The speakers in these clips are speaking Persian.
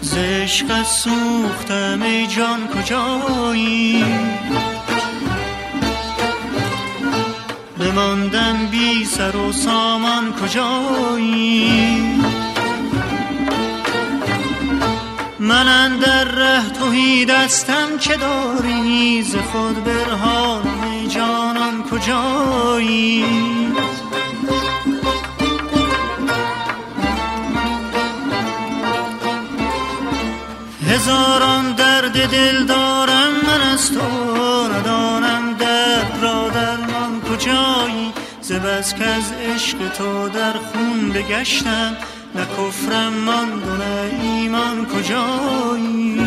عشق سوختم ای جان کجایی، بماندم بی سر و سامان کجایی. من اندر ره توهی دستم که داری، ز خود برهانم ای جانان کجایی. هزاران درد دل دارم من از تو، ندانم درد را درمان کجایی. ز بس که از عشق تو در خون بگشتم، نه کفرم ماند و نه ایمان کجایی.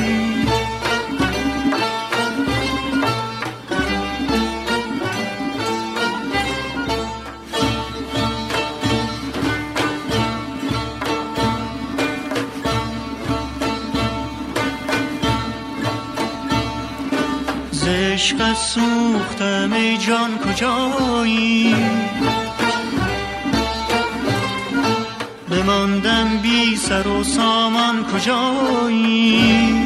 ز عشق سوختم ای جان کجایی، بماندم بی سر و سامان کجایی.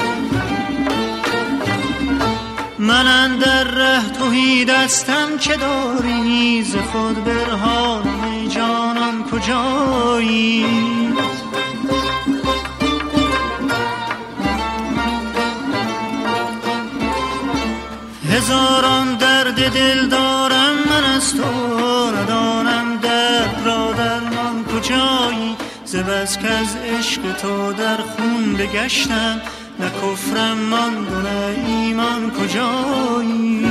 من اندر ره توهی دستم که داری، ز خود برهانم ای جانان کجایی. هزاران درد دل دارم من از تو، ندانم درد را درمان کجایی. ز بس که از عشق تو در خون بگشتم، نه کفرم ماند و نه ایمان کجایی.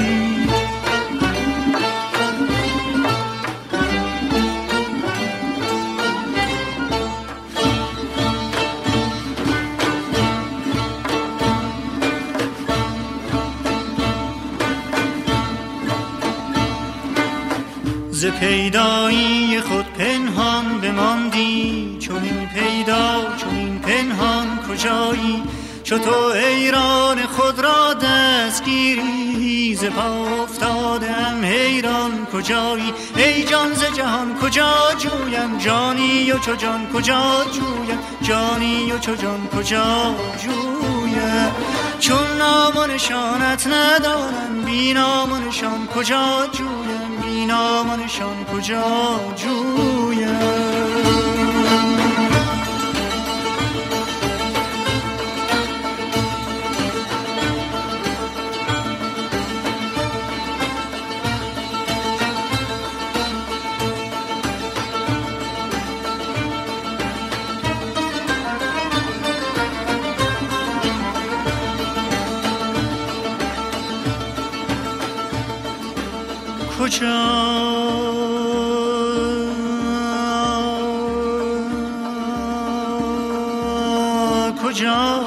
ز پیدایی خود پنهان بماندی، چون این پیدا چون این پنهان کجایی. چو تو حیران خود را دستگیری، ز پا افتادم حیران کجایی. ای جان ز جهان کجا جویم جانی، و چو جان کجا جویم جانی، و چو جان کجا جویم. چون نام و نشانت ندانم، بی نام و نشان کجا جویم، بی نام و نشان کجا جویم. کجا کجا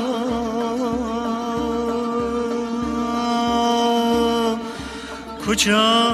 کجا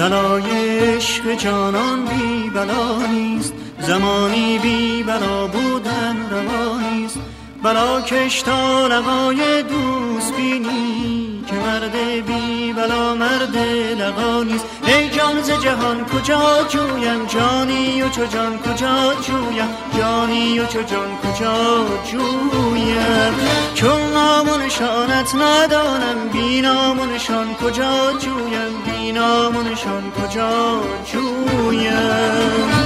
صلای عشق جانان بی بلا نیست، زمانی بی بلا بودن روانیست. بلا کش تا لقای دوست بینی، که مرد بی بلا مرد لقا نیست. ای جان ز جهان کجا جویم، جانی و چو جان کجا جویم، جانی و چو جان کجا جویم. چون نام و نشانت ندانم، بی نام و نشان کجا جویم، بی نام و نشان کجا جویم.